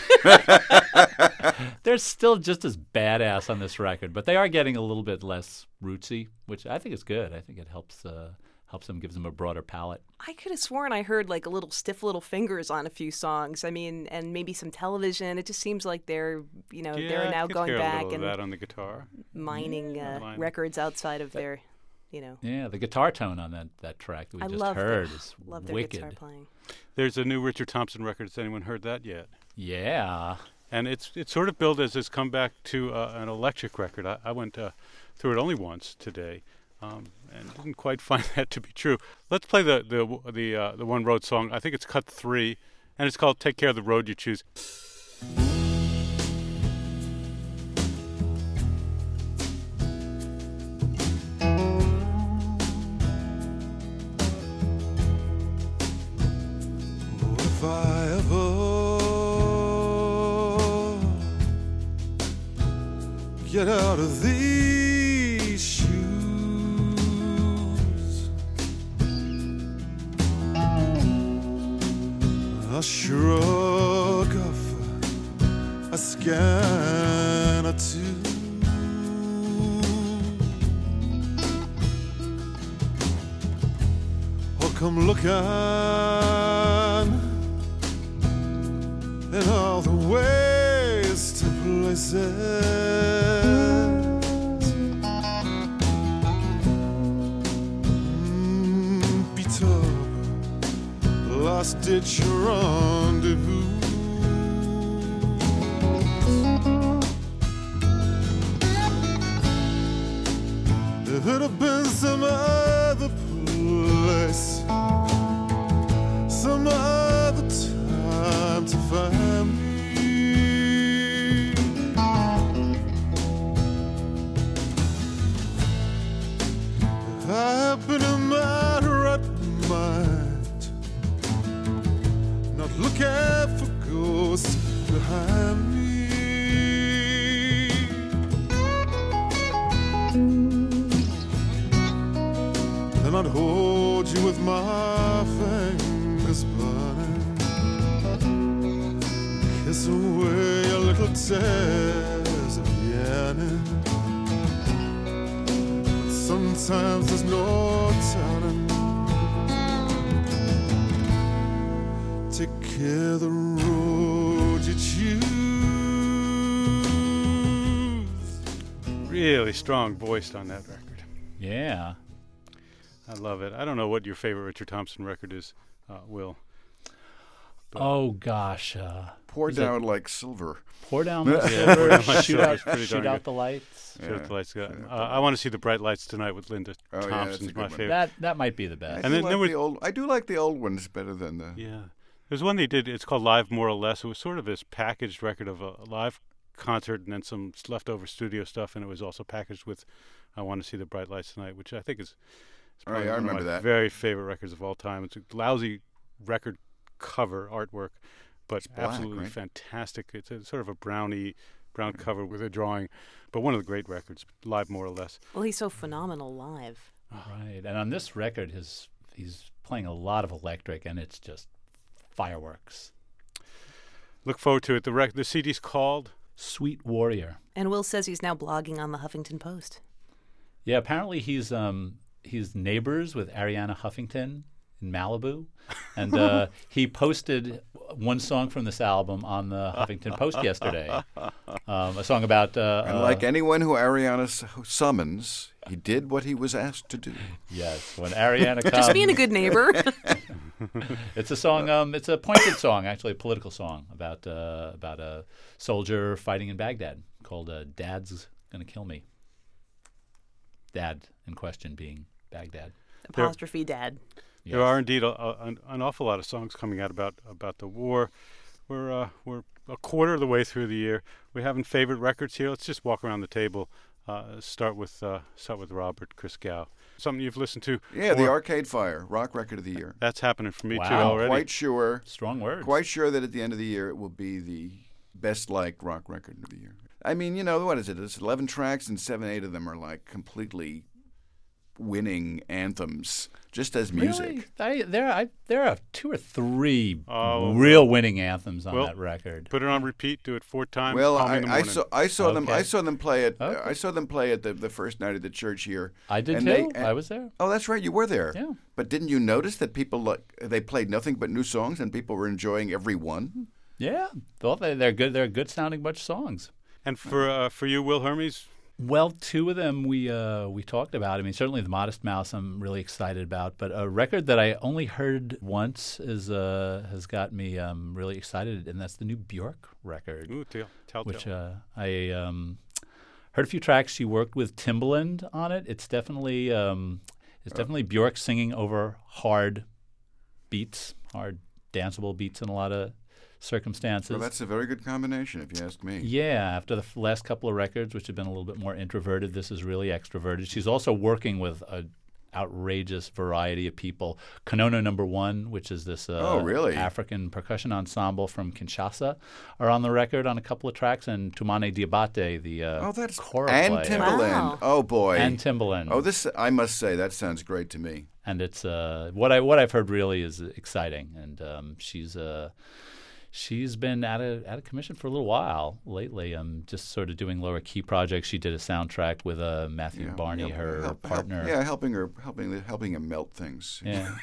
S4: as they're still just as badass on this record, but they are getting a little bit less rootsy, which I think is good. I think it helps uh, helps them, gives them a broader palette.
S3: I could have sworn I heard like a little stiff little fingers on a few songs. I mean, and maybe some television. It just seems like they're, you know,
S1: Yeah,
S3: they're
S1: I
S3: now
S1: could
S3: going
S1: hear a
S3: back
S1: little
S3: and
S1: of that on the guitar.
S3: mining uh,
S1: Mining.
S3: records outside of their, you know.
S4: Yeah, the guitar tone on that, that track that we
S3: I
S4: just
S3: love
S4: heard
S3: their,
S4: is
S3: love their
S4: wicked.
S3: guitar playing.
S1: There's a new Richard Thompson record. Has anyone heard that yet?
S4: Yeah.
S1: And it's it's sort of billed as this comeback to uh, an electric record. I, I went uh, through it only once today, um, and didn't quite find that to be true. Let's play the the the uh, the one road song. I think it's cut three, and it's called "Take Care of the Road You Choose."
S2: If I ever get out of these shoes, a shrug of a scan or two. Or come looking
S7: and all the ways to places. Mm, Peter, lost at your rendezvous. If it had been some other place, some other time to find me, if I had been in my right mind, not looking for ghosts behind me, then I'd hold you with my fingers burning, kiss away your little tears of yearning. But sometimes there's no turning. Take care of the road you choose.
S1: Really strong voiced on that record.
S4: Yeah.
S1: I love it. I don't know what your favorite Richard Thompson record is, uh, Will.
S4: Oh gosh. Uh,
S5: Pour
S4: is it
S5: down like silver.
S4: Pour down the
S1: Yeah,
S4: silver,
S1: Pour Down Like
S4: shoot
S1: Silver
S4: out,
S1: is pretty
S4: shoot
S1: darn
S4: out
S1: good.
S4: the lights.
S1: Shoot out
S5: Yeah.
S1: the lights. Uh,
S5: Shoot out the
S1: I want to see the Bright Lights Tonight with Linda
S5: Oh, yeah, that's a
S1: Thompson's
S5: good
S1: my
S5: one.
S1: favorite.
S4: That that might be the
S5: I
S4: best.
S5: do
S1: And then-
S5: like
S1: then we-
S5: the old. I do like the old ones better than the.
S1: Yeah. There's one they did, it's called Live More or Less. It was sort of this packaged record of a live concert and then some leftover studio stuff, and it was also packaged with I Want to See the Bright Lights Tonight, which I think is, is
S5: Oh,
S1: probably
S5: yeah, I
S1: one of
S5: remember
S1: my
S5: that.
S1: very favorite records of all time. It's a lousy record cover artwork, but
S5: black,
S1: absolutely
S5: right?
S1: fantastic. It's a, sort of a brownie brown cover with a drawing, but one of the great records, Live More or Less.
S3: Well, he's so phenomenal live.
S4: Right. And on this record, his he's playing a lot of electric, and it's just fireworks.
S1: Look forward to it. The rec- the C D's called
S4: Sweet Warrior.
S3: And Will says he's now blogging on the Huffington Post.
S4: Yeah, apparently he's um he's neighbors with Ariana Huffington in Malibu, and uh, he posted one song from this album on the Huffington Post yesterday. Um, a song about uh,
S5: And
S4: uh,
S5: like anyone who Ariana s- summons, he did what he was asked to do.
S4: yes, when Ariana comes,
S3: Just being a good neighbor.
S4: it's a song. Um, it's a pointed song, actually, a political song about uh, about a soldier fighting in Baghdad called uh, "Dad's Gonna Kill Me." Dad in question being Baghdad.
S3: Apostrophe dad.
S4: Yes.
S1: There are indeed a, a, an, an awful lot of songs coming out about about the war. We're uh, we're a quarter of the way through the year. We're having favorite records here. Let's just walk around the table. Uh, start with uh, start with Robert Christgau. Something you've listened to.
S5: Yeah, the
S1: or-
S5: Arcade Fire, rock record of the year.
S1: That's happening for me too
S4: Wow.
S1: already.
S5: Quite sure,
S4: Strong words.
S5: quite sure that at the end of the year it will be the best liked rock record of the year. I mean, you know, what is it? It's eleven tracks and seven, eight of them are like completely winning anthems, just as music.
S4: Really? I, there, I, there are two or three
S1: Oh,
S4: real winning anthems on
S1: well,
S4: that record.
S1: Put it on repeat. Do it four times.
S5: Well,
S1: call me
S5: I,
S1: in the
S5: I
S1: morning.
S5: saw I saw them I
S4: Okay.
S5: saw them play it.
S4: Okay.
S5: I saw them play at the, the first night of the church here.
S4: I did
S5: and
S4: too.
S5: they- and-
S4: I was there.
S5: Oh, that's right, you were there.
S4: Yeah.
S5: But didn't you notice that people like they played nothing but new songs and people were enjoying every one?
S4: Yeah, well, they, they're good. They're good sounding bunch of songs.
S1: And for uh, for you, Will Hermes,
S4: Well, two of them we uh, we talked about. I mean, certainly the Modest Mouse I'm really excited about, but a record that I only heard once is uh, has got me um, really excited, and that's the new Björk record,
S1: ooh, tell, tell,
S4: which
S1: tell.
S4: uh, I um, heard a few tracks. She worked with Timbaland on it. It's definitely um, it's definitely Björk singing over hard beats, hard danceable beats in a lot of circumstances.
S5: Well, that's a very good combination, if you ask me.
S4: Yeah, after the f- last couple of records, which have been a little bit more introverted, this is really extroverted. She's also working with an outrageous variety of people. Konono Number One, which is this uh,
S5: Oh, really?
S4: African percussion ensemble from Kinshasa, are on the record on a couple of tracks, and Tumane Diabate, the uh,
S5: Oh, that's
S4: kora
S5: and
S4: player.
S5: Timbaland.
S3: Wow.
S5: Oh boy.
S4: and Timbaland.
S5: Oh, this I must say that sounds great to me.
S4: and it's uh, what I what I've heard really is exciting, and um, she's uh, she's been out of out of commission for a little while lately. Um, just sort of doing lower key projects. She did a soundtrack with uh, Matthew
S5: Yeah,
S4: Barney,
S5: help-
S4: her
S5: help-
S4: partner.
S5: Help, yeah, helping her, helping helping him melt things.
S4: Yeah.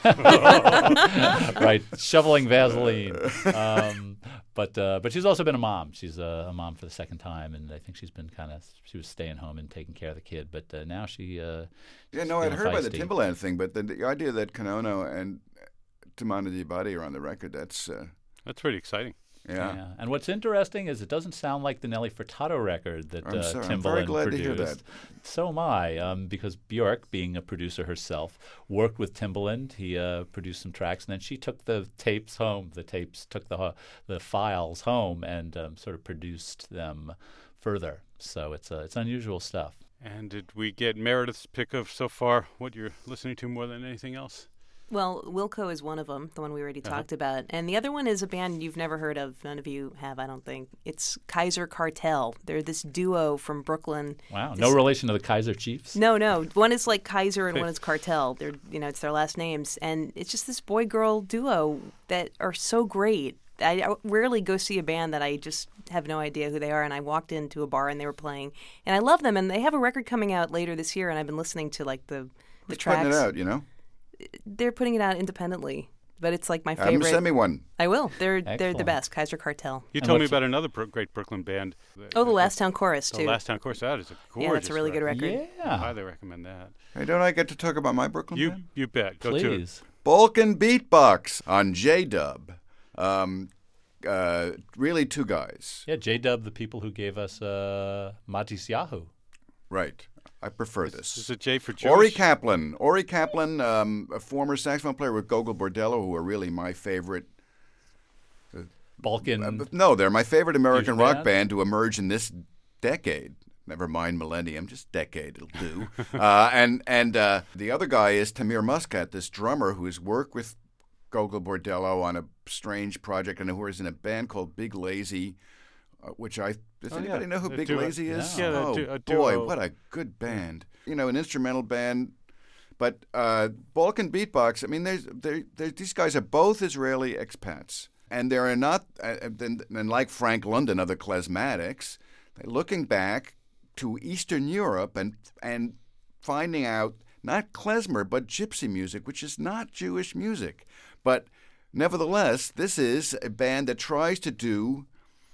S4: Right, shoveling Vaseline. Um, but uh, but she's also been a mom. She's a, a mom for the second time, and I think she's been kind of she was staying home and taking care of the kid. But uh, now she. Uh,
S5: Yeah,
S4: she's
S5: no, I'd
S4: feeling
S5: heard about the
S4: feisty.
S5: Timbaland thing, but the, the idea that Konono and Tamana Diabate are on the record, that's, uh,
S1: That's pretty exciting.
S5: yeah.
S4: Yeah. And what's interesting is it doesn't sound like the Nelly Furtado record that
S5: I'm
S4: uh,
S5: sorry.
S4: Timbaland
S5: I'm very glad to hear
S4: produced.
S5: that.
S4: So am I, um, because Bjork, being a producer herself, worked with Timbaland. He uh, produced some tracks, and then she took the tapes home. The tapes took the uh, the files home and um, sort of produced them further. So it's uh, it's unusual stuff.
S1: And did we get Meredith's pick of so far what you're listening to more than anything else?
S3: Well, Wilco is one of them, the one we already
S1: Uh-huh.
S3: talked about. And the other one is a band you've never heard of. None of you have, I don't think. It's Kaiser Cartel. They're this duo from Brooklyn.
S4: Wow, no relation to the Kaiser Chiefs?
S3: No, no. One is like Kaiser and one is Cartel. They're, you know, it's their last names. And it's just this boy-girl duo that are so great. I I rarely go see a band that I just have no idea who they are. And I walked into a bar and they were playing. And I love them. And they have a record coming out later this year. And I've been listening to like the, the
S5: Who's
S3: tracks.
S5: putting it out, you know?
S3: They're putting it out independently. But it's like my
S5: Have them
S3: favorite.
S5: send me one.
S3: I will. They're they're the
S4: Excellent.
S3: best. Kaiser Cartel.
S1: You
S4: And
S1: told me
S4: what's-
S1: about another bro- great Brooklyn band.
S3: Oh, the Last Town Chorus
S1: The
S3: too.
S1: Last Town Chorus. That is a gorgeous
S3: yeah, that's a really good record.
S1: I
S4: Yeah,
S1: highly recommend that.
S5: Hey, don't I get to talk about my Brooklyn
S1: You
S5: band?
S1: you bet. Go to it.
S4: please.
S5: Balkan Beatbox on J-Dub. Um, uh, really two guys.
S4: Yeah, J-Dub, the people who gave us uh, Matis Yahoo.
S5: Right. I prefer this.
S1: Is it J for Jewish?
S5: Ori Kaplan. Ori Kaplan, um, a former saxophone player with Gogol Bordello, who are really my favorite.
S4: Balkan.
S5: Uh, no, they're my favorite American
S4: Fusion
S5: rock
S4: band?
S5: band to emerge in this decade. Never mind millennium, just decade it'll do. uh, and and uh, the other guy is Tamir Muscat, this drummer who has worked with Gogol Bordello on a strange project and who is in a band called Big Lazy, uh, which I does
S1: Oh,
S5: anybody
S1: yeah.
S5: know who
S1: A
S5: Big
S1: duo.
S5: Lazy is?
S1: Yeah, a
S5: oh
S1: du- a
S5: boy,
S1: duo.
S5: what a good band! You know, an instrumental band. But uh, Balkan Beatbox, I mean, there's, there, there, these guys are both Israeli expats, and they're not, uh, and, and like Frank London, other klezmatics, they're looking back to Eastern Europe and and finding out not klezmer but gypsy music, which is not Jewish music, but nevertheless, this is a band that tries to do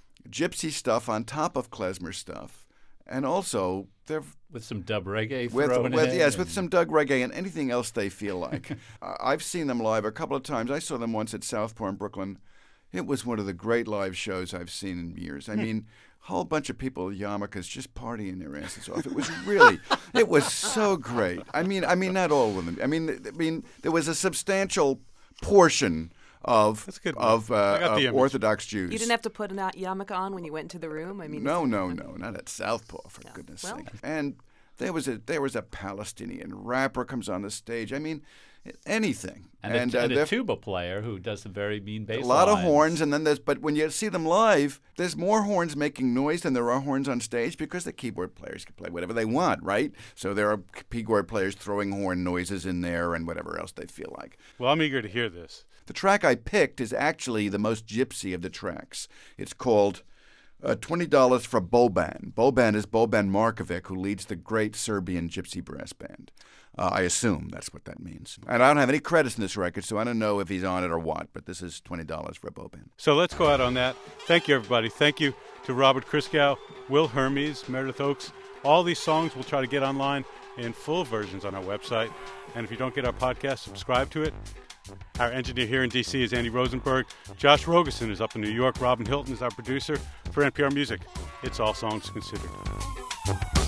S5: gypsy stuff on top of klezmer stuff, and also they're
S4: With some dub reggae
S5: with,
S4: thrown
S5: with
S4: in.
S5: yes, with
S4: and-
S5: some Doug reggae and anything else they feel like. uh, I've seen them live a couple of times. I saw them once at Southport in Brooklyn. It was one of the great live shows I've seen in years. I mean, a whole bunch of people, yarmulkes, just partying their asses off. It was really, it was so great. I mean, I mean, not all of them. I mean, I mean, there was a substantial portion of
S1: That's good.
S5: of, uh,
S1: I got the
S5: of
S1: image.
S5: Orthodox Jews.
S3: You didn't have to put a yarmulke on when you went into the room. I mean,
S5: No, no, no, not at Southpaw, for
S3: No.
S5: goodness'
S3: Well-
S5: sake. And there was a there was a Palestinian rapper comes on the stage. I mean, anything.
S4: And, a,
S5: uh,
S4: and a
S5: they're-
S4: tuba player who does some very mean bass
S5: a lot of
S4: lines.
S5: horns, and then there's. But when you see them live, there's more horns making noise than there are horns on stage because the keyboard players can play whatever they want, right? So there are keyboard players throwing horn noises in there and whatever else they feel like.
S1: Well, I'm eager to hear this.
S5: The track I picked is actually the most gypsy of the tracks. It's called uh, twenty dollars for Boban. Boban is Boban Markovic, who leads the great Serbian gypsy brass band. Uh, I assume that's what that means. And I don't have any credits in this record, so I don't know if he's on it or what, but this is twenty dollars for Boban.
S1: So let's go out on that. Thank you, everybody. Thank you to Robert Christgau, Will Hermes, Meredith Oakes. All these songs we'll try to get online in full versions on our website. And if you don't get our podcast, subscribe to it. Our engineer here in D C is Andy Rosenberg. Josh Rogerson is up in New York. Robin Hilton is our producer for N P R Music. It's All Songs Considered.